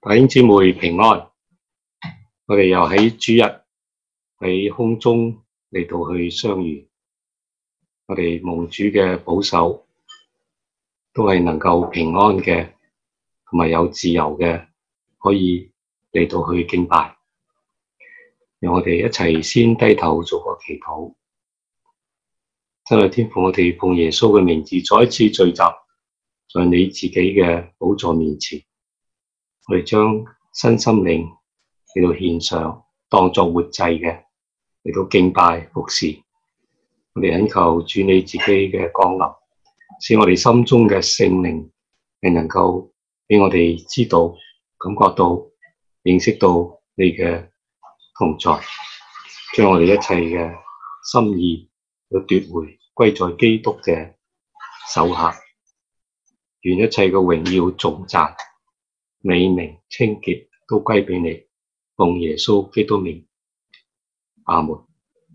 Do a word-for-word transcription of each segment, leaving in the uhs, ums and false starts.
弟兄姊妹平安，我哋又喺主日喺空中嚟到去相遇，我哋蒙主嘅保守，都係能夠平安嘅，同埋有自由嘅，可以嚟到去敬拜。讓我哋一齊先低頭做個祈禱。真係天父，我哋奉耶穌嘅名字再一次聚集在你自己嘅寶座面前，我哋將身心靈嚟到獻上，當作活祭嘅嚟到敬拜服侍。我哋懇求主你自己嘅降臨，使我哋心中嘅聖靈係能夠俾我哋知道、感覺到、認識到你嘅同在，將我哋一切嘅心意都奪回，歸在基督嘅手下。願一切嘅榮耀、頌讚、美名、清潔都歸俾你，奉耶穌基督名，阿門。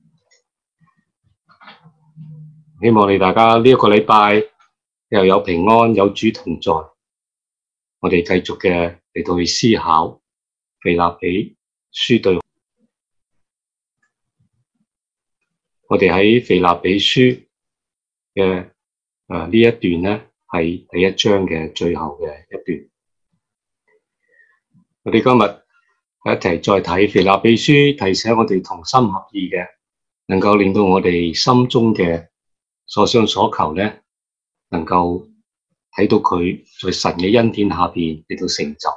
希望你大家呢一個禮拜又有平安，有主同在。我哋繼續嘅嚟到去思考腓立比書對。我哋喺腓立比書嘅誒呢一段咧，係第一章嘅最後嘅一段。我哋今日一齊再睇腓立比書，提醒我哋同心合意嘅，能夠令到我哋心中嘅所想所求咧，能夠睇到佢在神嘅恩典下邊嚟到成就。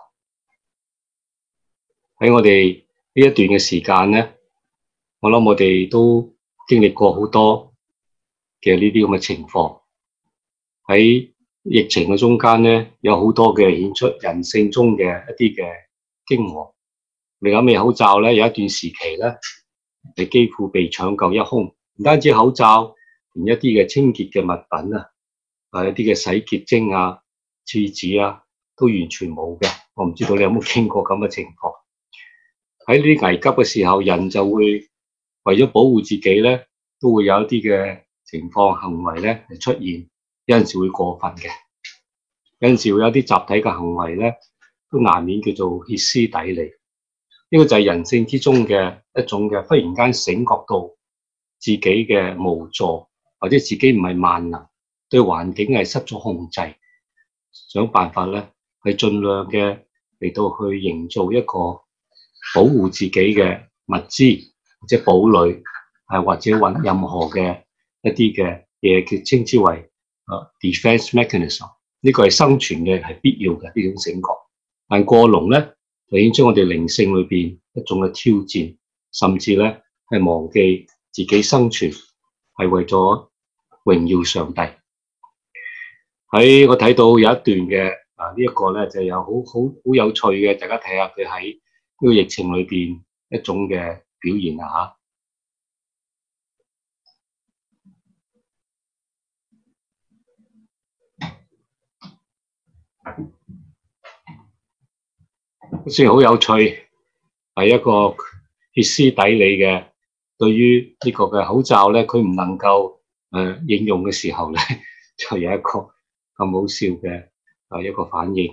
喺我哋呢一段嘅時間咧，我諗我哋都經歷過好多嘅呢啲咁嘅情況。喺疫情嘅中間咧，有好多嘅顯出人性中嘅一啲嘅驚惶。未有未口罩咧，有一段時期咧，係幾乎被搶購一空。唔單止口罩，連一啲嘅清潔嘅物品啊，啊一啲嘅洗潔精啊、廁紙啊，都完全冇嘅。我唔知道你有冇經過咁嘅情況。喺呢啲危急嘅時候，人就會為咗保護自己咧，都會有一啲嘅情況行為咧係出現，有陣時會過分嘅，有陣時會有啲集體嘅行為咧，都難免叫做歇斯底里。呢個就係人性之中嘅一種嘅忽然間醒覺到自己嘅無助，或者自己唔係萬能，對環境係失咗控制，想辦法咧係盡量嘅嚟到去營造一個保護自己嘅物資或者堡壘，係或者揾任何嘅一啲嘅嘢，叫稱之為誒 defense mechanism。呢個係生存嘅係必要嘅呢種醒覺，但過籠咧就已經將我哋靈性裏邊一種嘅挑戰，甚至咧係忘記自己生存係為咗榮耀上帝。喺我睇到有一段嘅啊、這個、呢一個咧就有好好好有趣嘅，大家睇下佢喺呢個疫情裏邊一種嘅表現啊吓，雖然好有趣，係一個歇斯底里嘅，對於呢個嘅口罩咧，佢唔能夠誒、呃、應用嘅時候咧，就有一個咁好笑嘅啊一個反應。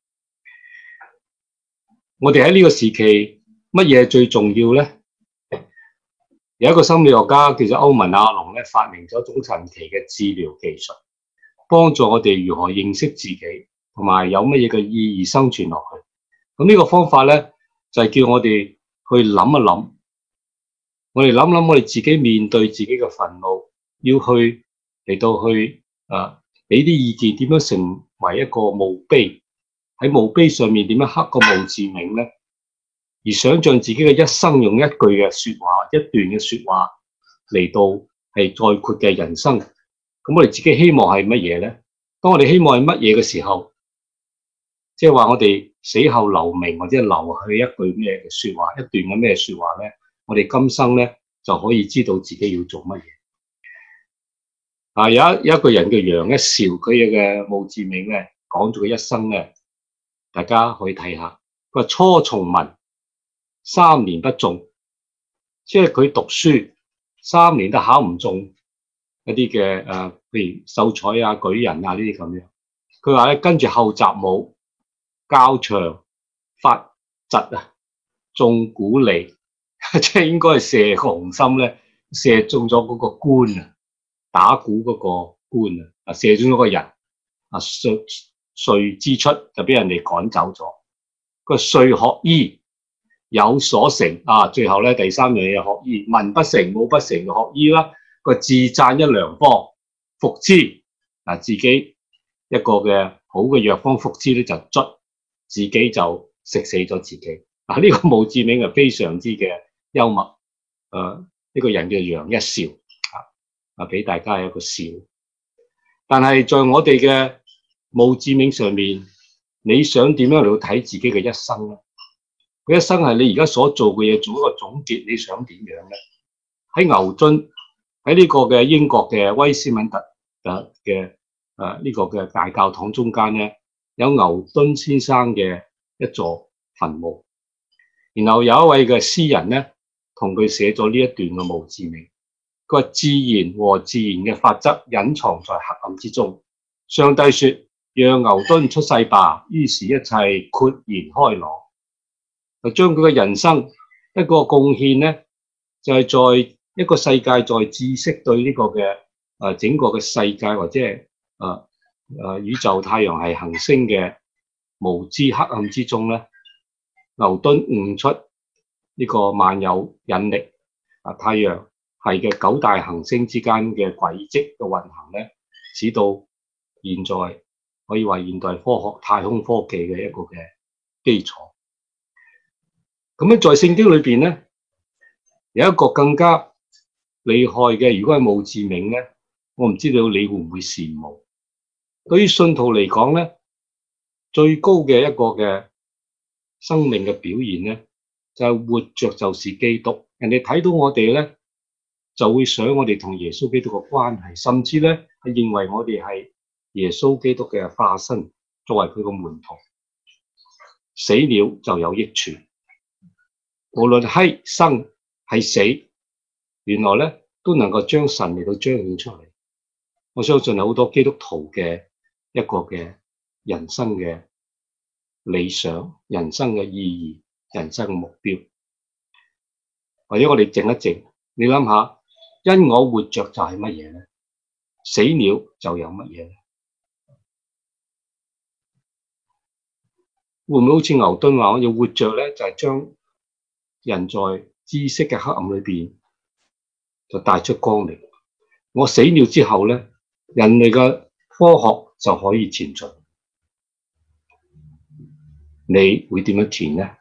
我哋喺呢個時期，乜嘢最重要咧？有一個心理學家叫做歐文亞龍咧，發明咗一種神奇嘅治療技術，幫助我哋如何認識自己，同埋有乜嘢嘅意義生存落去。咁呢個方法咧，就係叫我哋去諗一諗，我哋諗諗我哋自己面對自己嘅憤怒，要去嚟到去誒俾啲意見，點樣成為一個墓碑？喺墓碑上面點樣刻個墓誌銘咧？而想象自己嘅一生用一句嘅說話，一段嘅說話嚟到係概括嘅人生。咁我哋自己希望係乜嘢咧？當我哋希望係乜嘢嘅時候，即係話我哋死後留名或者留去一句咩嘅說話，一段嘅咩說話咧？我哋今生咧就可以知道自己要做乜嘢。啊，有一有一個人叫楊一兆，佢嘅墓誌銘咧講咗佢一生咧，大家可以睇下。佢話初從文，三年不中，即係佢讀書三年都考唔中一啲嘅誒，譬如秀才啊、舉人啊呢啲咁樣。佢話咧跟住後習武、教場、 發疾啊，中鼓利，即係應該係射紅心咧，射中咗嗰個官啊，打鼓嗰個官啊，啊射中咗個人啊，歲歲之出就俾人哋趕走咗。個歲學醫有所成啊，最後咧第三樣嘢學醫，文不成武不成就學醫啦。個自讚一良方服之啊，自己一個嘅好嘅藥方服之咧就捽，自己就食死咗自己。啊，呢、這個墓誌銘係非常之嘅幽默。誒、啊，呢、這個人叫楊一笑啊，啊俾大家一個笑。但係在我哋嘅墓誌銘上面，你想點樣嚟到睇自己嘅一生咧？佢一生係你而家所做嘅嘢做一個總結，你想點樣咧？喺牛津，喺呢個嘅英國嘅威斯敏特嘅嘅誒呢個嘅大教堂中間咧，有牛頓先生嘅一座墳墓。然後有一位嘅詩人咧，同佢寫咗呢一段嘅墓誌銘。佢話：自然和自然嘅法則隱藏在黑暗之中。上帝說：讓牛頓出世吧。於是，一切豁然開朗。就將佢嘅人生一個貢獻咧，就係、是、在一個世界在知識對呢個嘅誒、呃、整個嘅世界或者係誒誒宇宙太陽系行星嘅無知黑暗之中咧，牛頓悟出呢個萬有引力啊，太陽系嘅九大行星之間嘅軌跡嘅運行咧，使到現在可以話現代科學太空科技嘅一個嘅基礎。咁樣在聖經裏邊咧，有一個更加厲害嘅，如果係墓誌銘咧，我唔知道你會唔會羨慕。對於信徒嚟講咧，最高嘅一個嘅生命嘅表現咧，就係活着就是基督。人哋睇到我哋咧，就會想我哋同耶穌基督嘅關係，甚至咧係認為我哋係耶穌基督嘅化身，作為佢個門徒。死了就有益處。無論係生係死，原來咧都能夠將神嚟到彰顯出嚟。我相信係好多基督徒嘅一個嘅人生嘅理想、人生嘅意義、人生嘅目標。或者我哋靜一靜，你諗下，因我活着就係乜嘢咧？死了就有乜嘢咧？會唔會好似牛頓話，我要活着咧，就係將人在知識嘅黑暗裏邊就帶出光明。我死了之後咧，人類嘅科學就可以前進。你會點樣填呢？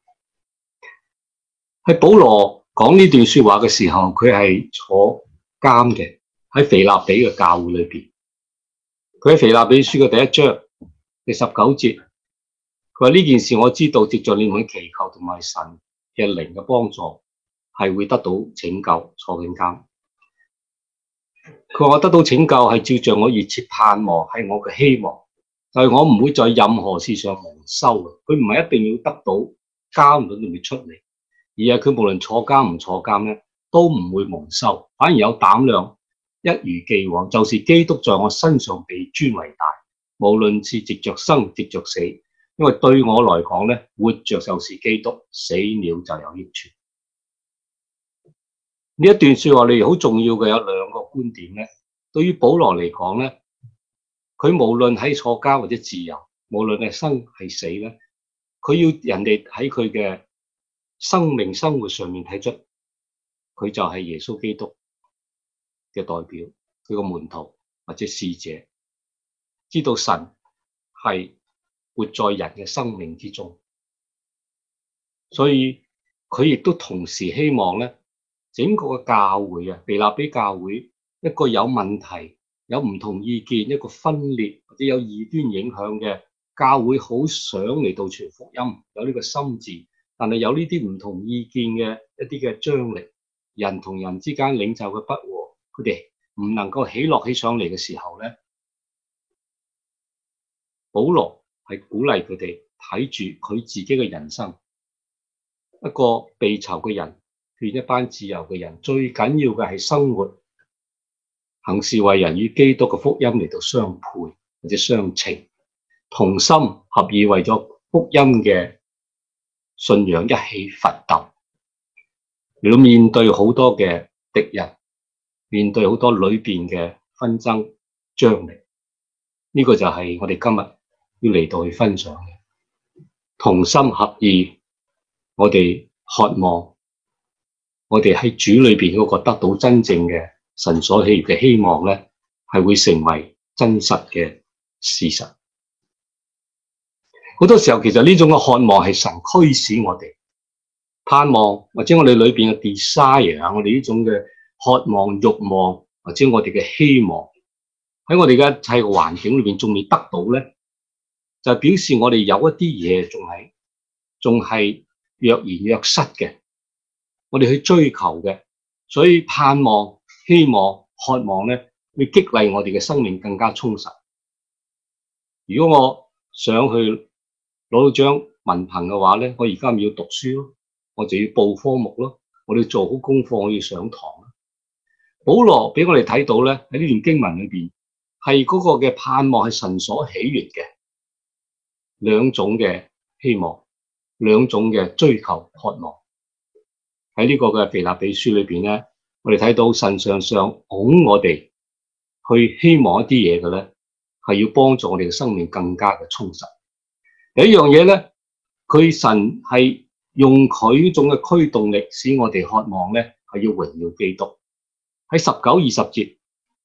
喺保羅講呢段說話嘅時候，佢係坐監嘅，喺腓立比嘅教會裏邊。佢喺腓立比書嘅第一章第十九節，佢話呢件事我知道，藉着你們嘅祈求同埋神嘅靈嘅幫助，係會得到拯救，坐緊監。佢話我得到拯救係照着我熱切盼望，係我嘅希望，就係、是、我唔會在任何事上蒙羞嘅。佢唔係一定要得到監裏面出嚟，而係佢無論坐監唔坐監咧，都唔會蒙羞，反而有膽量，一如既往，就是基督在我身上被尊為大。無論是藉着生，藉着死，因為對我來講咧，活着就是基督，死了就有益處。呢一段說話裏好重要嘅有兩個觀點咧。對於保羅嚟講咧，佢無論喺坐監或者自由，無論係生係死咧，佢要人哋喺佢嘅生命生活上面睇出，佢就係耶穌基督嘅代表，佢個門徒或者使者，知道神係活在人嘅生命之中，所以佢亦都同時希望咧，整個嘅教會啊，腓立比教會一個有問題、有唔同意見、一個分裂或者有異端影響嘅教會，好想嚟到傳福音，有呢個心志，但係有呢啲唔同意見嘅一啲嘅張力，人同人之間領袖嘅不和，佢哋唔能夠起落起上嚟嘅時候咧，保羅係鼓勵佢哋睇住佢自己嘅人生，一個被囚嘅人勸一班自由嘅人，最緊要嘅係生活行事為人與基督嘅福音嚟到相配或者相稱，同心合意為咗福音嘅信仰一起奮鬥，嚟到面對好多嘅敵人，面對好多裏邊嘅紛爭張力。呢個就係我哋今日要嚟到去分享嘅，同心合意，我哋渴望我哋喺主裏邊嗰個得到真正嘅神所喜悅嘅希望咧，係會成為真實嘅事實。好多時候其實呢種嘅渴望係神驅使我哋盼望，或者我哋裏邊嘅 desire 啊，我哋呢種嘅渴望、慾望，或者我哋嘅希望喺我哋嘅一切嘅環境裏邊仲未得到咧，就表示我哋有一啲嘢仲係仲係若然若失嘅，我哋去追求嘅，所以盼望、希望、渴望咧，會激勵我哋嘅生命更加充實。如果我想去攞到張文憑嘅話咧，我而家咪要讀書咯，我就要報科目咯，我哋做好功課，我要上堂。保羅俾我哋睇到咧，喺呢段經文裏邊係嗰個嘅盼望係神所喜悅嘅兩種嘅希望，兩種嘅追求渴望。喺呢個嘅腓立比書裏邊咧，我哋睇到神常常拱我哋去希望一啲嘢嘅咧，係要幫助我哋嘅生命更加嘅充實。有一樣嘢咧，佢神係用佢呢種嘅驅動力，使我哋渴望咧係要榮耀基督。喺十九二十節，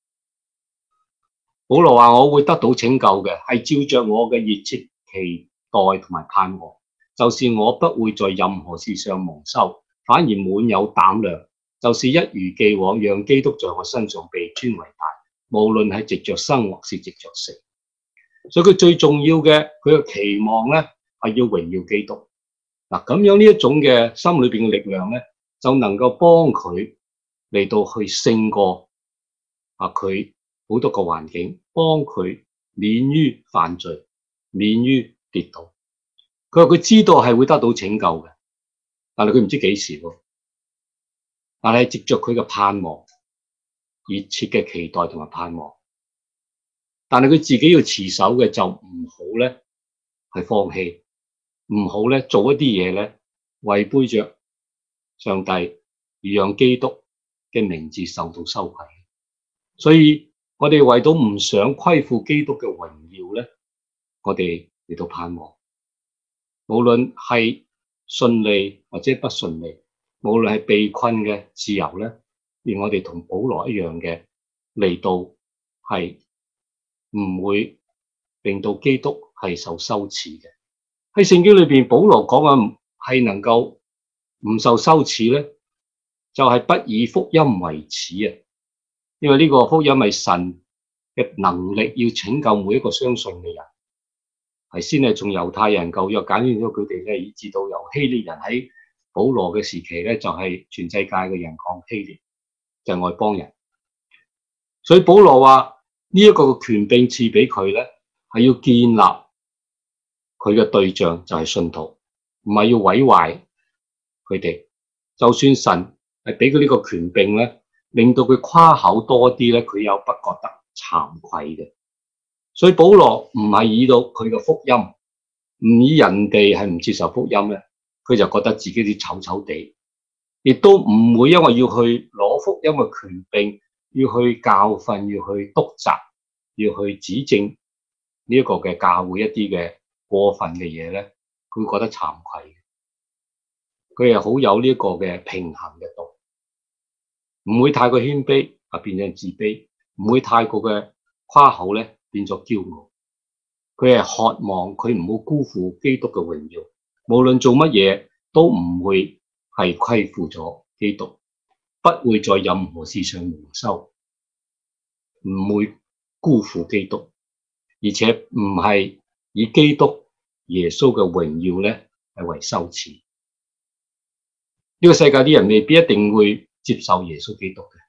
保羅話：我會得到拯救嘅，係照着我嘅熱切期待同埋盼望，就是我不會在任何事上蒙羞，反而滿有膽量，就是一如既往，讓基督在我身上被尊為大，無論係藉着生或是藉着死。所以佢最重要嘅，佢嘅期望咧係要榮耀基督。嗱，咁樣呢一種嘅心裏邊嘅力量咧，就能夠幫佢嚟到去勝過啊佢好多個環境，幫佢免於犯罪，免於跌倒。佢話佢知道係會得到拯救嘅，但係佢唔知幾時喎。但係藉着佢嘅盼望，熱切嘅期待同埋盼望。但係佢自己要持守嘅就唔好咧，係放棄，唔好咧做一啲嘢咧違背着上帝，而讓基督嘅名字受到羞愧。所以我哋為到唔想虧負基督嘅榮耀咧，我哋嚟到盼望，無論係順利或者不順利，無論係被困嘅自由咧，而我哋同保羅一樣嘅嚟到係唔會令到基督係受羞恥嘅。喺聖經裏邊，保羅講嘅係能夠唔受羞恥咧，就係、是、不以福音為恥啊！因為呢個福音係神嘅能力，要拯救每一個相信嘅人，係先係從猶太人舊約揀選咗佢哋咧，以至到由希臘人喺保羅嘅時期咧，就係、是、全世界嘅人講希臘，就係、是、外邦人。所以保羅話。呢一個嘅權柄賜俾佢咧，係要建立佢嘅對象就係信徒，唔係要毀壞佢哋。就算神係俾佢呢個權柄咧，令到佢誇口多啲咧，佢又不覺得慚愧嘅。所以保羅唔係以到佢嘅福音，唔以人哋係唔接受福音咧，佢就覺得自己啲醜醜地，亦都唔會因為要去攞福音嘅權柄。要去教訓，要去督責，要去指正呢一個嘅教會一啲嘅過分嘅嘢咧，佢會覺得慚愧。佢係好有呢一個嘅平衡嘅度，唔會太過謙卑啊，變成自卑；唔會太過嘅誇口咧，變作驕傲。佢係渴望佢唔好辜負基督嘅榮耀，無論做乜嘢都唔會係虧負咗基督。不會在任何事上蒙羞，唔會辜負基督，而且唔係以基督耶穌嘅榮耀咧係為羞恥。呢、這個世界啲人未必一定會接受耶穌基督嘅。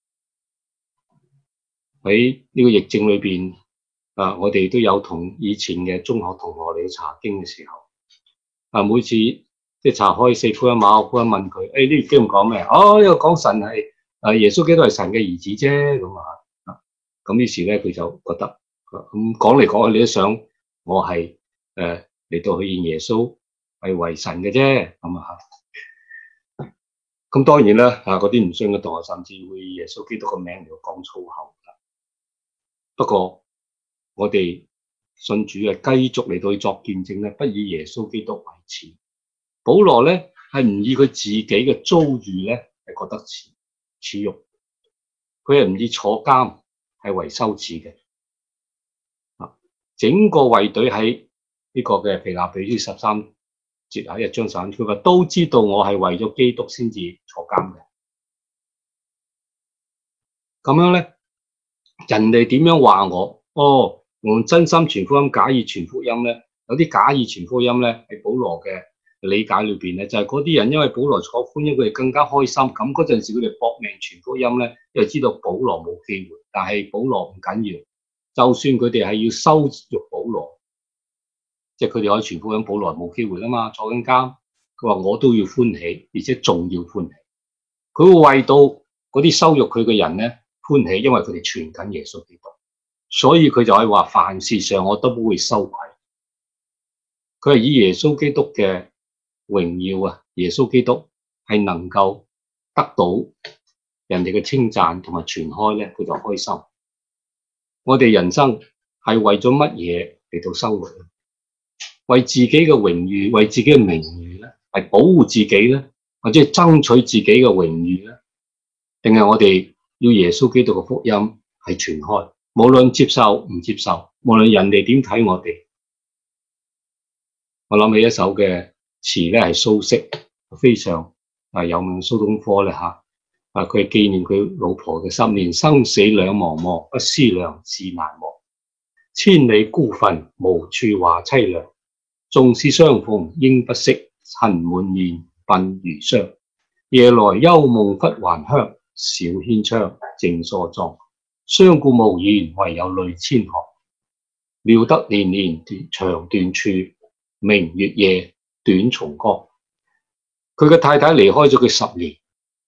喺呢個疫症裏邊，啊，我哋都有同以前嘅中學同學嚟查經嘅時候，啊，每次。即係查開四福音馬可福音問佢，誒呢段經講咩？哦，又講神係誒耶穌基督係神嘅兒子啫，咁啊，咁於是咧佢就覺得咁講嚟講去，你都想我係誒嚟到去認耶穌係為神嘅啫，咁啊。咁當然啦，啊嗰啲唔信嘅同學甚至會以耶穌基督個名嚟講粗口。不過我哋信主嘅繼續嚟到去作見證咧，不以耶穌基督為恥。保羅咧係唔以佢自己嘅遭遇咧係覺得恥恥辱，佢係唔以坐監係為羞恥嘅。啊，整個衛隊喺呢個嘅腓立比書十三節喺一章散，佢話都知道我係為咗基督先至坐監嘅。咁樣咧，人哋點樣話我？哦，我真心傳福音，假意傳福音咧，有啲假意傳福音咧，喺保羅嘅理解裏邊咧，就係嗰啲人因為保羅坐寬，因為佢哋更加開心。咁嗰陣時佢哋搏命傳福音咧，因為知道保羅冇機會，但係保羅唔緊要，就算佢哋係要羞辱保羅，即係佢哋可以傳福音，保羅冇機會啦嘛，坐緊監。佢話我都要歡喜，而且仲要歡喜。佢會為到嗰啲羞辱佢嘅人咧歡喜，因為佢哋傳緊耶穌基督，所以佢就可以話凡事上我都不會羞愧。佢係以耶穌基督嘅榮耀啊，耶穌基督係能夠得到人哋嘅稱讚同埋傳開咧，佢就開心。我哋人生係為咗乜嘢嚟到生活？為自己嘅榮譽，為自己嘅名譽咧，係保護自己咧，或者係爭取自己嘅榮譽咧，定係我哋要耶穌基督嘅福音係傳開，無論接受唔接受，無論人哋點睇我哋。我諗起一首嘅詞咧，係蘇軾非常啊有名蘇東坡咧吓，啊佢係紀念佢老婆嘅十年生死兩茫茫，不思量，事難忘。千里孤墳，無處話凄涼。縱使相逢應不識，塵滿面，鬢如霜。夜來幽夢忽還鄉，小軒窗，正梳妝。相顧無言，唯有淚千行。料得年年腸斷處，明月夜，短松岡。佢嘅太太離開咗佢十年，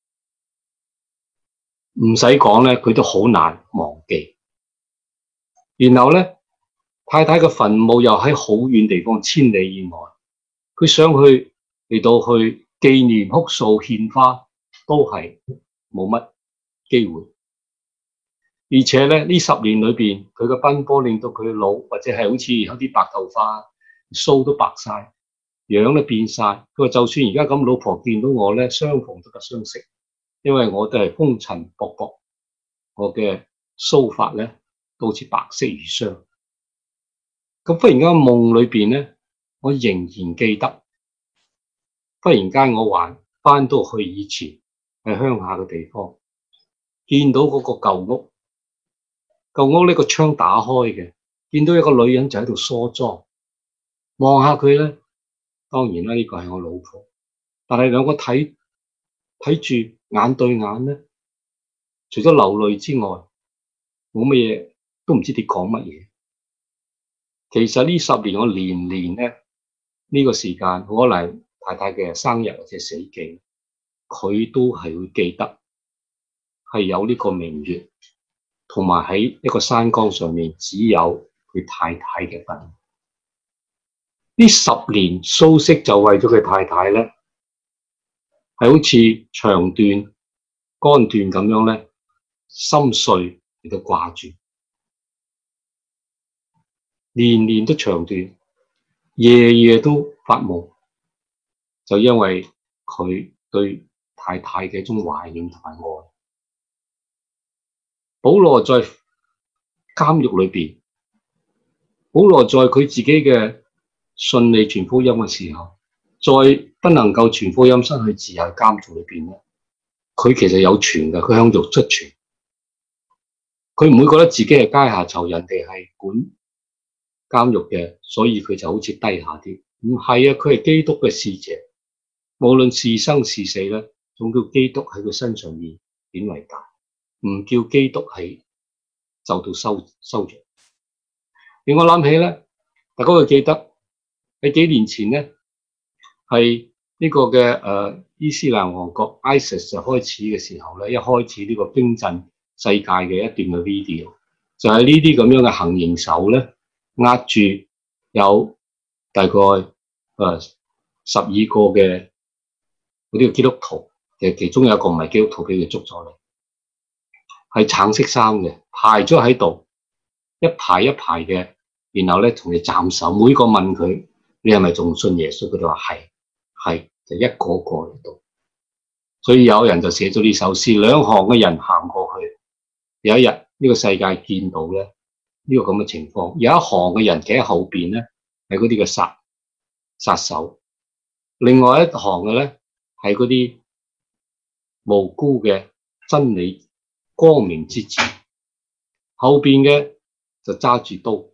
唔使講咧，佢都好難忘記。然後咧，太太嘅墳墓又喺好遠地方，千里以外。佢想去嚟到去紀念哭訴獻花，都係冇乜機會。而且咧，呢十年裏邊，佢嘅奔波令到佢老，或者係好似有啲白頭髮，鬚都白晒，樣都變晒。佢話就算而家咁，老婆見到我咧，相逢都不相識，因為我都係風塵僕僕，我嘅鬚髮咧都好似白色如霜。咁忽然間夢裏邊咧，我仍然記得。忽然間我還翻到去以前喺鄉下嘅地方，見到嗰個舊屋，舊屋呢個窗打開嘅，見到一個女人就喺度梳妝，望下佢咧，當然啦，呢個係我老婆，但係兩個睇睇住眼對眼咧，除咗流淚之外，冇乜嘢，都唔知點講乜嘢。其實呢十年我年年咧呢個時間，可能太太嘅生日或者死忌，佢都係會記得，係有呢個明月，同埋喺一個山崗上面只有佢太太嘅墳。呢十年蘇軾就為咗佢太太咧，係好似腸斷肝斷咁樣咧，心碎嚟到掛住。年年都腸斷，夜夜都發夢，就因為佢對太太嘅一種懷念同埋愛。保羅在監獄裏邊，保羅在佢自己嘅順利傳福音嘅時候，在不能夠傳福音、失去自由監獄裏邊咧，佢其實有傳嘅，佢向獄卒傳，佢唔會覺得自己係階下囚，人哋係管監獄嘅，所以佢就好似低下啲。唔係啊，佢係基督嘅使者，無論是生是死咧，總叫基督喺佢身上面顯為大，唔叫基督係受到羞羞辱。令我諗起咧，大家會記得喺幾年前咧，係呢個嘅誒、呃、伊斯蘭王國 ISIS 就開始嘅時候咧，一開始呢個驚震世界嘅一段嘅 video，就係呢啲咁樣嘅行刑手咧，壓住有大概誒十二個嘅嗰啲基督徒，其實其中有一個唔係基督徒，俾佢捉咗嚟，係橙色衫嘅，排咗喺度，一排一排嘅，然後咧同佢斬首，每個問佢：你係咪仲信耶穌？佢哋話係，係就一個個嚟到。所以有人就寫咗呢首詩，兩行嘅人行過去。有一日呢個世界見到咧呢個咁嘅情況，有一行嘅人企喺後邊咧，係嗰啲嘅殺殺手；另外一行嘅咧係嗰啲無辜嘅真理光明之子。後邊嘅就揸住刀，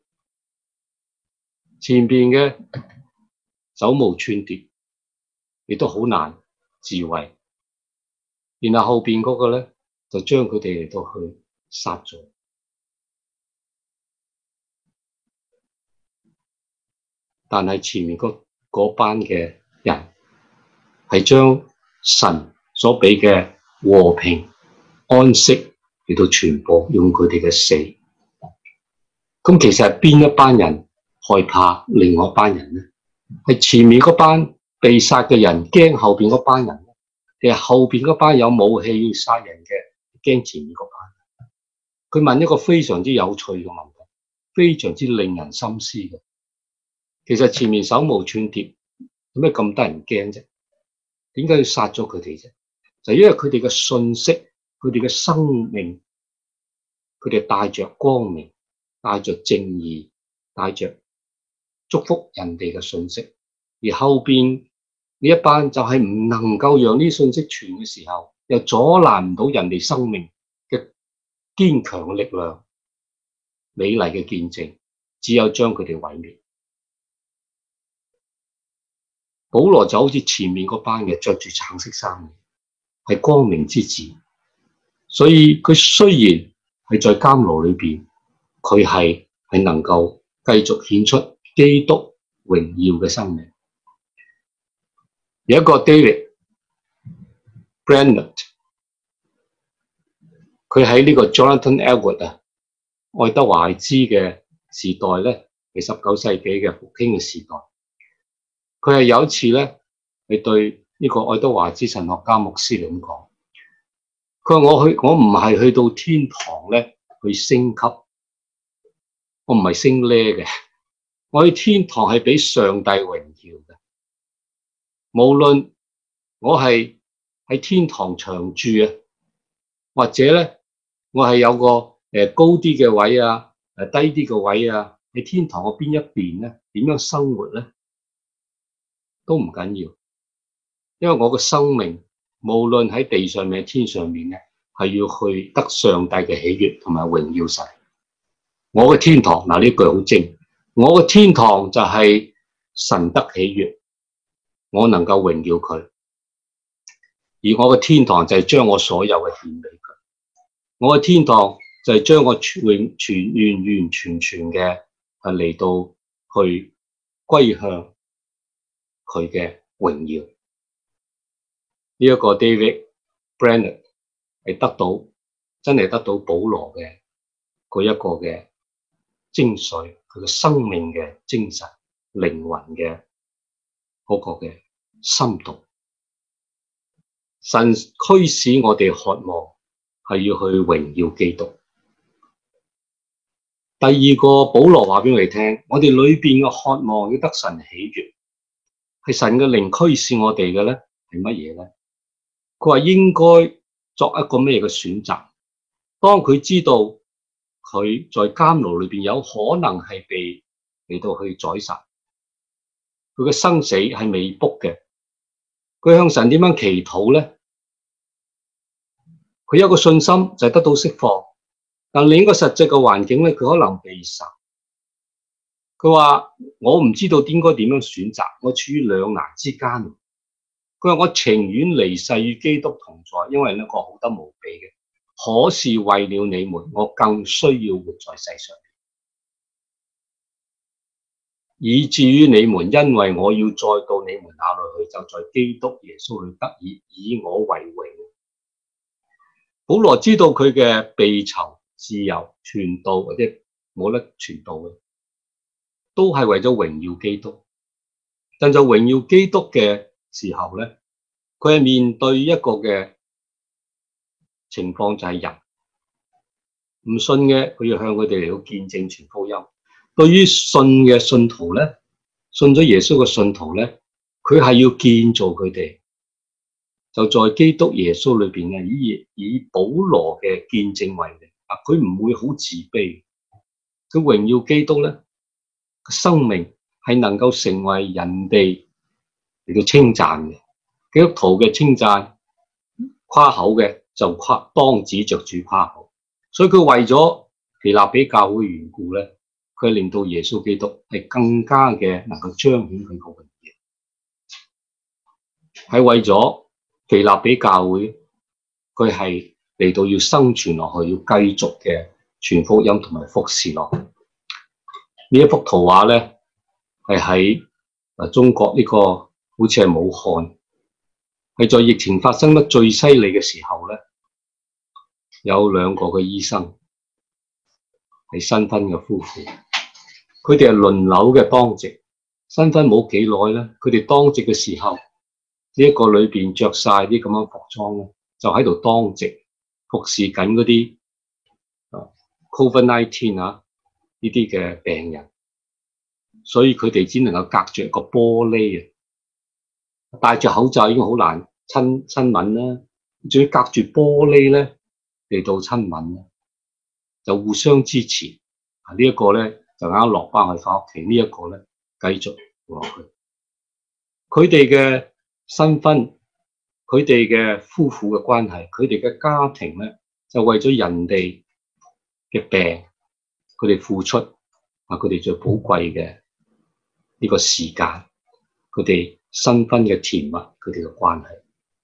前邊嘅手無寸鐵，亦都好難自衛。然後後邊嗰個咧就將佢哋嚟到去殺咗。但係前面嗰嗰班嘅人係將神所俾嘅和平安息嚟到傳播，用佢哋嘅死。咁其實係邊一班人害怕另外一班人呢？係前面嗰班被殺嘅人驚後邊嗰班人，定係後邊嗰班有武器要殺人嘅驚前面嗰班？佢問一個非常之有趣嘅問題，非常之令人深思嘅。其實前面手無寸鐵，有咩咁得人驚啫？點解要殺咗佢哋啫？就因為佢哋嘅信息，佢哋嘅生命，佢哋帶着光明，帶着正義，帶着祝福人哋嘅信息。而後邊呢一班就係唔能夠讓呢啲信息傳嘅時候，又阻攔唔到人哋生命嘅堅強嘅力量、美麗嘅見證，只有將佢哋毀滅。保羅就好似前面嗰班嘅，着住橙色衫嘅，係光明之子。所以佢雖然係在監牢裏邊，佢係係能夠繼續顯出基督榮耀嘅生命。有一個 David Brainerd， 佢喺呢個 Jonathan Edwards 啊，愛德華茲嘅時代咧，係十九世紀嘅復興嘅時代。佢係有一次咧，係對呢個愛德華茲神學家牧師嚟咁講，佢話我去，我唔係去到天堂咧去升級，我唔係升 level 嘅，我去天堂係俾上帝榮耀嘅。無論我係喺天堂長住啊，或者咧我係有個誒高啲嘅位啊，誒低啲嘅位啊，喺天堂嘅邊一邊咧，點樣生活咧？都唔緊要，因為我嘅生命無論喺地上面、喺天上面咧，係要去得上帝嘅喜悅同埋榮耀神。我嘅天堂嗱，呢句好精，我嘅天堂就係神得喜悅，我能夠榮耀佢，而我嘅天堂就係將我所有嘅獻俾佢。我嘅天堂就係將我全永全完完全全嘅係嚟到去歸向佢嘅榮耀。呢、這、一個 David Brainerd 係得到真係得到保羅嘅嗰一個嘅精髓，佢嘅生命嘅精神、靈魂嘅嗰個嘅深度。神驅使我哋渴望係要去榮耀基督。第二個保羅話俾我哋聽，我哋裏邊嘅渴望要得神喜悅，係神嘅靈驅使我哋嘅咧，係乜嘢咧？佢話應該作一個咩嘅選擇？當佢知道佢在監牢裏邊有可能係被嚟到去宰殺，佢嘅生死係未卜嘅，佢向神點樣祈禱咧？佢有個信心就係得到釋放，但另一個實際嘅環境咧，佢可能被殺。佢話我唔知道應該點樣選擇，我處於兩難之間。佢話我情願離世與基督同在，因為呢個好得無比嘅。可是為了你們，我更需要活在世上，以至於你們，因為我要再到你們那裏去，就在基督耶穌裏得以以我為榮。保羅知道佢嘅被囚、自由、傳道或者冇得傳道嘅，都係為咗榮耀基督。 但就榮耀基督嘅時候咧，佢係面對一個嘅情況，就係人唔信嘅，佢要向佢哋嚟到見證傳福音。對於信嘅信徒咧，信咗耶穌嘅信徒咧，佢係要建造佢哋，就在基督耶穌裏邊咧，以以保羅嘅見證為例啊，佢唔會好自卑，佢榮耀基督咧，生命係能夠成為人哋嚟到稱讚嘅。基督徒嘅稱讚誇口嘅就誇當指着主誇口，所以佢為咗腓立比教會嘅緣故咧，佢令到耶穌基督係更加嘅能夠彰顯佢個榮耀，係為咗腓立比教會，佢係嚟到要生存落去，要繼續嘅傳福音同埋服侍落去。呢一幅圖畫咧，係喺誒中國呢個好似係武漢，係在疫情發生得最犀利嘅時候咧，有兩個嘅醫生係新婚嘅夫婦，佢哋係輪流嘅當值。新婚冇幾耐咧，佢哋當值嘅時候，呢、這、一個裏邊着晒啲咁樣服裝咧，就喺度當值服侍緊嗰啲啊 Covid 十九 啊呢啲嘅病人，所以佢哋只能夠隔住一個玻璃啊，戴住口罩已經好難親親吻啦，仲要隔住玻璃咧嚟到親吻啦，就互相支持啊！這個、呢一個咧就啱落班去翻屋企，這個、呢一個咧繼續落去。佢哋嘅新婚，佢哋嘅夫婦嘅關係，佢哋嘅家庭咧就為咗人哋嘅病，佢哋付出啊！佢哋最寶貴嘅呢個時間，佢哋新婚嘅甜蜜，佢哋嘅關係，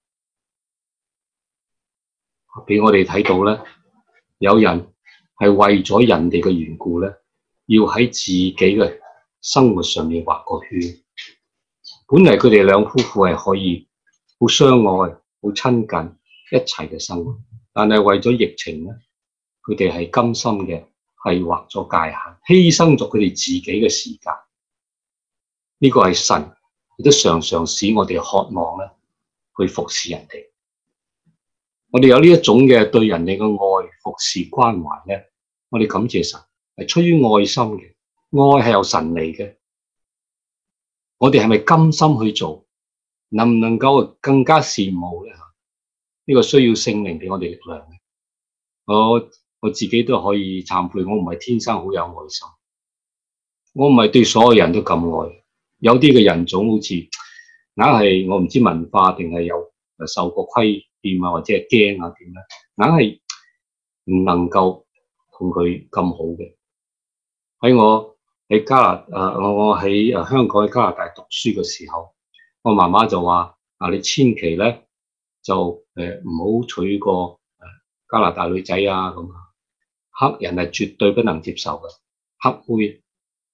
俾我哋睇到咧，有人係為咗人哋嘅緣故咧，要喺自己嘅生活上面畫個圈。本嚟佢哋兩夫婦係可以好相愛、好親近一齊嘅生活，但係為咗疫情咧，佢哋係甘心嘅係劃咗界限，犧牲咗佢哋自己嘅時間。呢、這個係神亦都常常使我哋渴望咧去服侍人哋。我哋有呢一種嘅對人哋嘅愛、服侍、關懷咧，我哋感謝神係出於愛心嘅，愛係由神嚟嘅。我哋係咪甘心去做？能唔能夠更加羨慕咧？呢、這個需要聖靈俾我哋力量嘅。我我自己都可以懺悔，我唔係天生好有愛心，我唔係對所有人都咁愛。有啲嘅人種好似硬係我唔知文化定係有受過規勸啊，或者係驚啊點咧，硬係唔能夠同佢咁好嘅。喺我喺加拿誒，我我喺誒香港喺加拿大讀書嘅時候，我媽媽就話：啊，你千祈咧就誒唔好娶個誒加拿大女仔啊咁。黑人係絕對不能接受嘅，黑妹。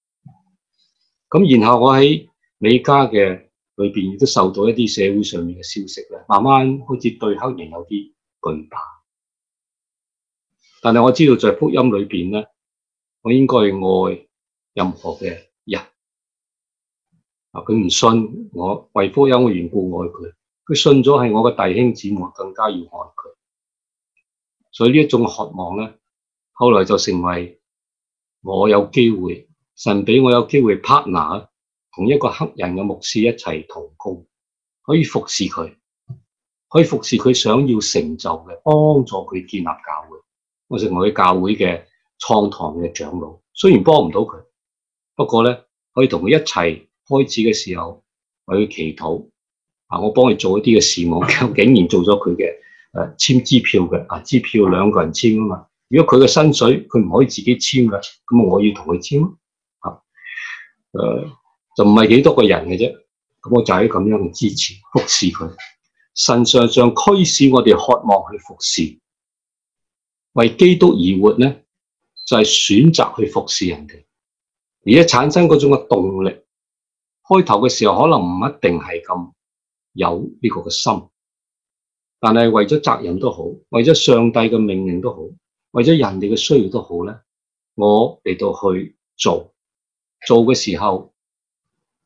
咁然後我喺美加嘅裏邊亦都受到一啲社會上面嘅消息咧，慢慢開始對黑人有啲懼怕。但係我知道在福音裏邊咧，我應該愛任何嘅人。啊，佢唔信我為福音嘅緣故愛佢，佢信咗係我嘅弟兄姊妹，更加要愛佢。所以呢一種渴望咧，後來就成為我有機會。神俾我有機會 partner 同一個黑人嘅牧師一齊同工，可以服侍佢，可以服侍佢想要成就嘅，幫助佢建立教會。我成為佢教會嘅創堂嘅長老，雖然幫唔到佢，不過咧可以同佢一齊開始嘅時候，我去祈禱啊，我幫佢做一啲嘅事務，我竟然做咗佢嘅誒簽支票嘅啊，支票兩個人簽啊嘛。如果佢嘅薪水佢唔可以自己簽嘅，咁我要同佢簽咯。誒、呃，就唔係幾多個人嘅啫，咁我就喺咁樣嘅支持服侍佢。神常常驅使我哋渴望去服侍，為基督而活咧，就係、是、選擇去服侍人哋，而家產生嗰種嘅動力。開頭嘅時候可能唔一定係咁有呢個嘅心，但係為咗責任都好，為咗上帝嘅命令都好，為咗人哋嘅需要都好咧，我嚟到去做。做嘅時候，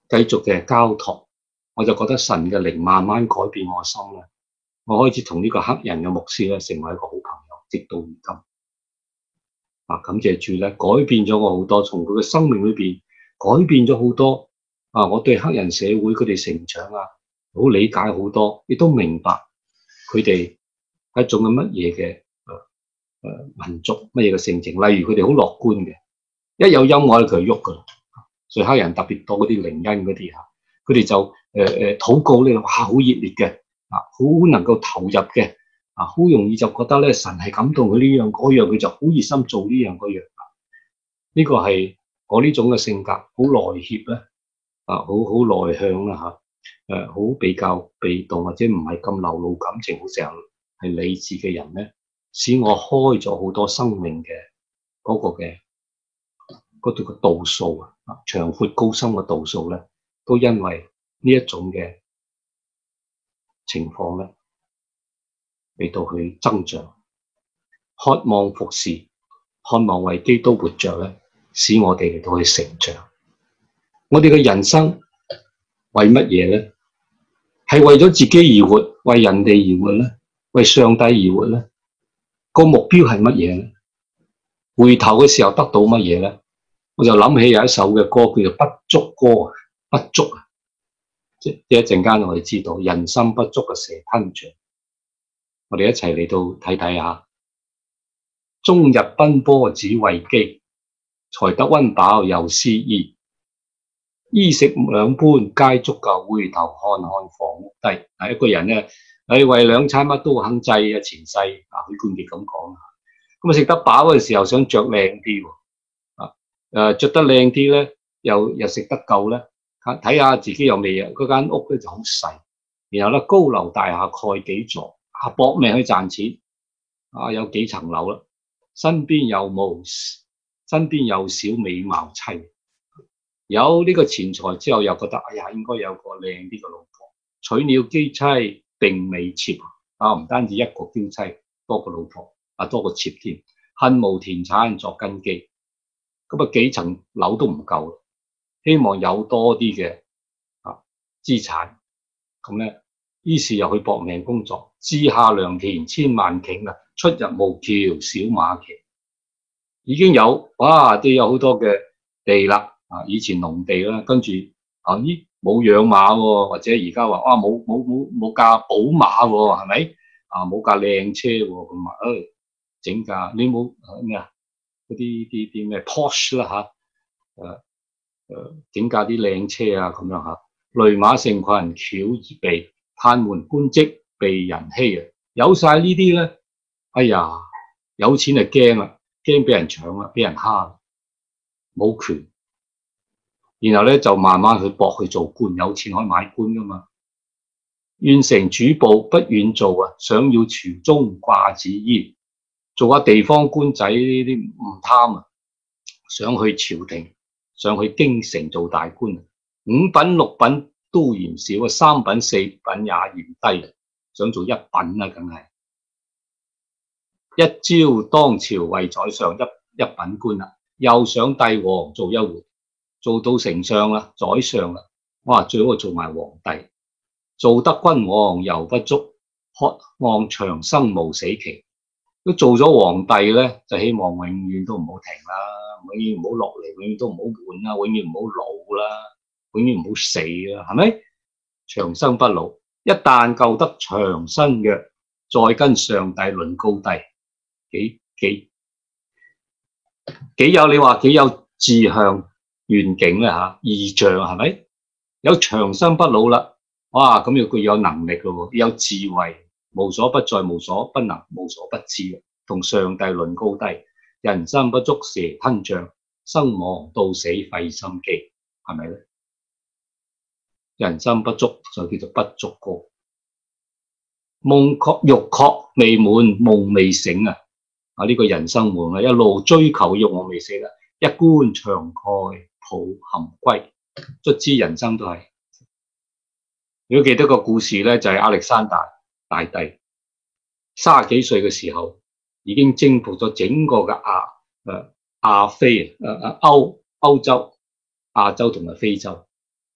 繼續嘅交託，我就覺得神嘅靈慢慢改變我心啦。我開始同呢個黑人嘅牧師咧成為一個好朋友，直到如今。啊，感謝主咧，改變咗我好多，從佢嘅生命裏邊改變咗好多。啊，我對黑人社會佢哋成長啊，好理解好多，亦都明白佢哋係一種嘅乜嘢嘅誒誒民族，乜嘢嘅性情。例如佢哋好樂觀嘅，一有音樂咧佢就喐噶啦。所以黑人特別多嗰啲靈恩嗰啲嚇，佢哋就誒誒、呃、禱告咧，哇好熱烈嘅，啊好能夠投入嘅，啊好容易就覺得咧神係感動佢呢樣嗰樣，佢就好熱心做呢樣嗰樣。呢、這個係我呢種嘅性格，好內怯咧，啊好好內向啦嚇，誒、啊、好比較被動或者唔係咁流露感情，好成日係理智嘅人咧，使我開咗好多生命嘅嗰個嘅。嗰度嘅度數啊，長闊高深嘅度數咧，都因為呢一種嘅情況咧嚟到去增長，渴望服侍，渴望為基督活着咧，使我哋嚟到去成長。我哋嘅人生為乜嘢咧？係為咗自己而活，為人哋而活咧，為上帝而活咧？個目標係乜嘢咧？回頭嘅時候得到乜嘢咧？我就諗起有一首嘅歌叫做《不足歌》啊，不足啊，即係一陣間我哋知道人心不足嘅蛇吞象，我哋一齊嚟到睇睇下。終日奔波只為飢，才得溫飽又思衣，衣食兩般皆足夠，回頭看看房屋低。係一個人咧，係為兩餐乜都肯制啊，前世啊許冠傑咁講啊，咁啊食得飽嘅時候想着靚啲喎。誒著得靚啲咧，又又食得夠咧，睇下自己有未啊？嗰間屋咧就好細，然後咧高樓大廈蓋幾座，啊搏命去賺錢，啊有幾層樓啦，身邊有冇身邊有小美貌妻，有呢個錢財之後又覺得哎呀應該有個靚啲嘅老婆，娶了嬌妻並未妾，啊唔單止一個嬌妻，多個老婆，啊多個妾添，恨無田產作根基。咁啊幾層樓都唔夠，希望有多啲嘅啊資產，咁咧於是又去搏命工作，治下良田千萬頃啊，出入無橋小馬騎，已經有哇都有好多嘅地啦，啊以前農地啦，跟住啊咦冇養馬喎，或者而家話哇冇冇冇冇架寶馬喎，係咪啊冇架靚車喎，咁啊誒整架你冇咩啊？嗰啲啲啲咩 Porsche 啦嚇，誒誒整架啲靚車啊咁樣嚇，驢馬成群翹而避，探門官職被人欺啊！有晒呢啲咧，哎呀，有錢就驚啦，驚俾人搶啦，俾人蝦，冇權，然後咧就慢慢去搏去做官，有錢可以買官噶嘛。縣城主簿不願做啊，想要朝中掛紫衣。做下地方官仔呢啲唔貪啊，想去朝廷，想去京城做大官，五品六品都嫌少啊，三品四品也嫌低啊，想做一品啊，梗係一朝當朝為宰相，一一品官啦，又想帝王做一回，做到丞相啦，宰相啦，哇，最好做埋皇帝，做得君王猶不足，渴望長生無死期。都做咗皇帝咧，就希望永遠都唔好停啦，永遠唔好落嚟，永遠都唔好換啦，永遠唔好老啦，永遠唔好死啦，係咪？長生不老，一旦夠得長生嘅，再跟上帝論高低，幾幾幾有你話幾有志向願景咧嚇，異象係咪？有長生不老啦，哇！咁要佢有能力咯，有智慧。無所不在，無所不能，無所不知，同上帝論高低，人生不足蛇吞象，生亡到死費心機，係咪咧？人生不足就叫做不足歌，夢確欲確未滿，夢未醒啊！啊呢、這個人生夢啊，一路追求欲望未死啦，一棺長蓋抱含歸，卒之人生都係。如果記得個故事咧，就係、是、亞歷山大大帝三十幾歲嘅時候，已經征服咗整個嘅亞誒亞非誒誒歐歐洲、亞洲同埋非洲。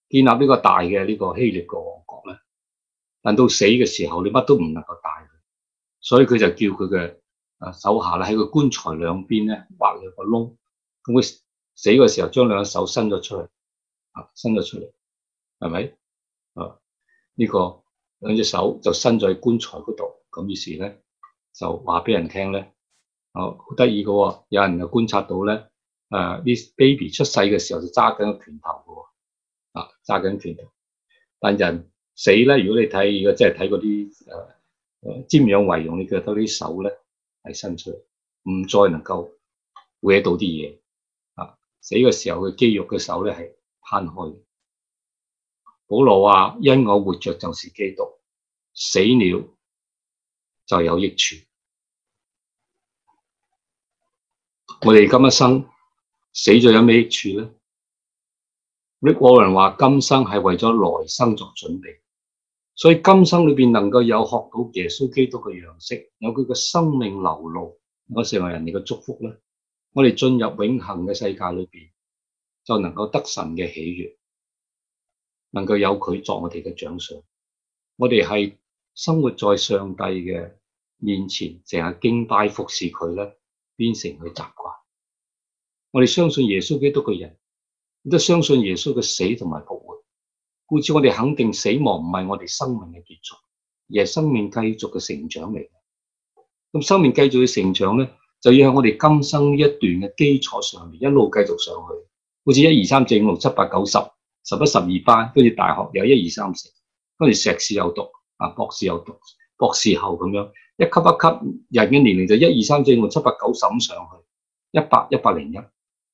建立呢個大嘅呢個希臘嘅王國咧，但到死嘅時候，你乜都唔能夠帶佢，所以佢就叫佢嘅啊手下咧喺個棺材兩邊咧挖兩個窿，咁佢死嘅時候將兩隻手伸咗出嚟，啊伸咗出嚟，係咪？啊呢、這個兩隻手就伸咗喺棺材嗰度，咁於是咧就話俾人聽咧，啊好得意嘅喎，有人就觀察到咧，誒啲 baby 出世嘅時候就揸緊個拳頭嘅喎。啊，揸緊拳頭，但人死咧，如果你睇，如果即係睇嗰啲誒誒瞻仰遺容，你覺得啲手咧係伸出嚟，唔再能夠搲到啲嘢。啊，死嘅時候嘅肌肉嘅手咧係攤開嘅。保羅話：因我活着就是基督，死了就有益處。我哋今一生死咗有咩益處咧？Rick Warren 話：今生係為咗來生作準備，所以今生裏邊能夠有學到耶穌基督嘅樣式，有佢嘅生命流露，我成為人哋嘅祝福咧。我哋進入永恆嘅世界裏邊，就能夠得神嘅喜悅，能夠有佢作我哋嘅獎賞。我哋係生活在上帝嘅面前，成日敬拜服侍佢咧，變成佢習慣。我哋相信耶穌基督嘅人，亦都相信耶穌嘅死同埋復活，故此我哋肯定死亡唔係我哋生命嘅結束，而係生命繼續嘅成長嚟。咁生命繼續嘅成長咧，就要喺我哋今生一段嘅基礎上面一路繼續上去，好似一二三四五六七八九十十一十二班，跟住大學有一二三四，跟住碩士有讀啊，博士有讀，博士後咁樣一級一級，人嘅年齡就一二三四五六七八九十咁上去，一百一百零一。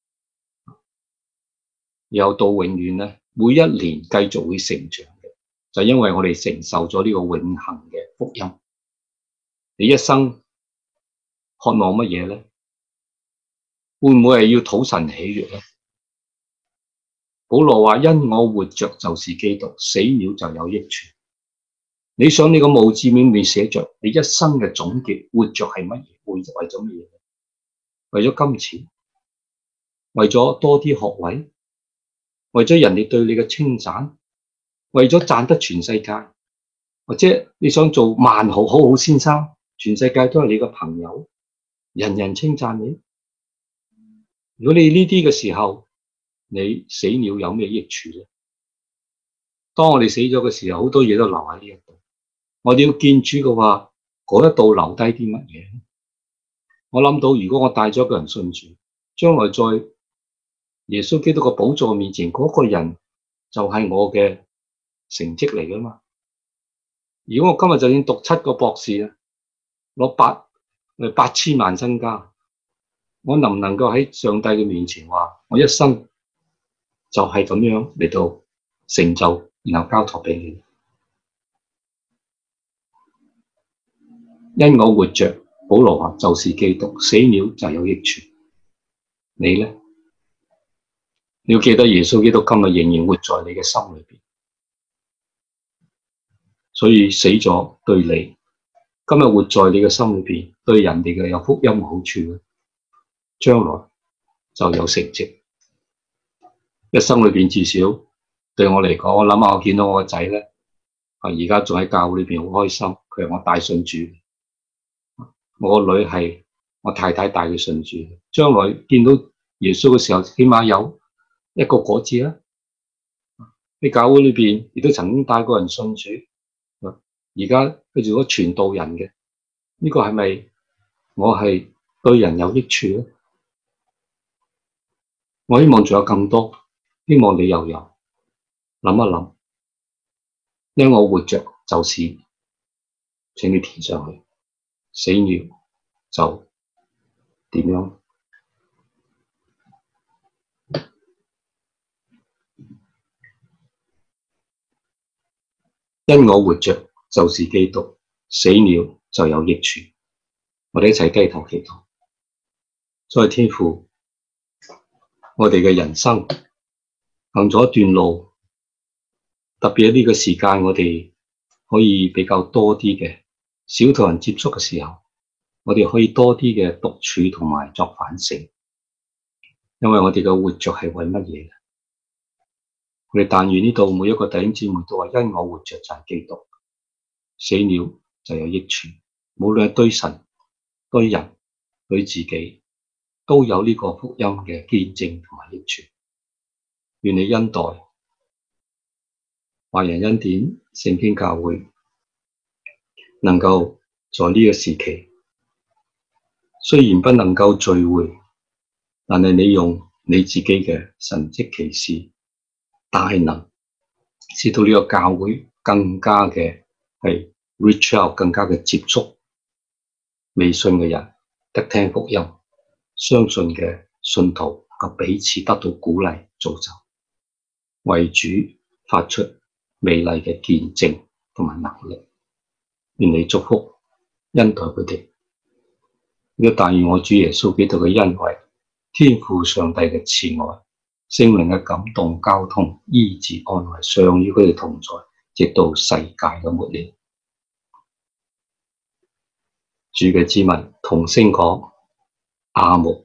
又到永遠咧，每一年繼續會成長嘅，就因為我哋承受咗呢個永恆嘅福音。你一生渴望乜嘢咧？會唔會係要討神喜悅咧？保羅話：因我活着就是基督，死了就有益處。你想你個墓誌銘面寫着你一生嘅總結，活着係乜嘢？為為咗乜嘢？為咗金錢？為咗多啲學位？為咗人哋對你嘅稱讚，為咗賺得全世界，或者你想做萬豪好好先生，全世界都係你嘅朋友，人人稱讚你。如果你呢啲嘅時候，你死了有咩益處咧？當我哋死咗嘅時候，好多嘢都留喺呢一度。我哋要見主嘅話，嗰一度留低啲乜嘢？我諗到，如果我帶咗一個人信主，將來在耶穌基督嘅寶座面前，嗰、那個人就係我嘅成績嚟噶嘛。如果我今日就算讀七個博士啊，攞八誒八千萬身家，我能唔能夠喺上帝嘅面前話，我一生就係咁樣嚟到成就，然後交託俾你？因我活着，保羅話就是基督，死了就有益處。你咧？你要記得耶穌基督今日仍然活在你嘅心裏邊，所以死咗對你今日活在你嘅心裏邊，對人哋嘅有福音嘅好處咧，將來就有成績。一生裏邊至少對我嚟講，我諗下我見到我個仔咧，啊而家仲喺教會裏邊好開心，佢係我帶信主，我個女係我太太帶佢信主，將來見到耶穌嘅時候，起碼有一個果子啦。喺教會裏邊亦都曾經帶過人信主，而家佢做咗傳道人嘅，呢、這個係咪我係對人有益處咧？我希望仲有更多，希望你又有諗一諗，因為我活着就是，請你填上去，死了就點樣？因我活着就是基督，死了就有益處。我哋一齊低頭祈禱。在天父，我哋嘅人生行咗一段路，特別喺呢個時間，我哋可以比較多啲嘅少同人接觸嘅時候，我哋可以多啲嘅獨處同埋作反省，因為我哋嘅活着係為乜嘢？ 我哋但願呢度每一個弟兄姊妹都話，因我活着就係基督，死了就有益處。無論係對神、對人、對自己，都有呢個福音嘅見證同埋益處。願你恩待華人恩典聖經教會，能夠在呢個時期，雖然不能夠聚會，但係你用你自己嘅神蹟奇事大能，使到呢個教會更加嘅係 reach out，更加嘅接觸未信嘅人，得聽福音，相信嘅信徒啊彼此得到鼓勵造就，為主發出美麗嘅見證同埋能力。願你祝福恩待佢哋。呢個但願我主耶穌基督嘅恩惠、天父上帝嘅慈愛、聖靈嘅感動、交通、醫治、安慰，常與佢哋同在，直到世界嘅末了。主嘅子民同聲講阿們。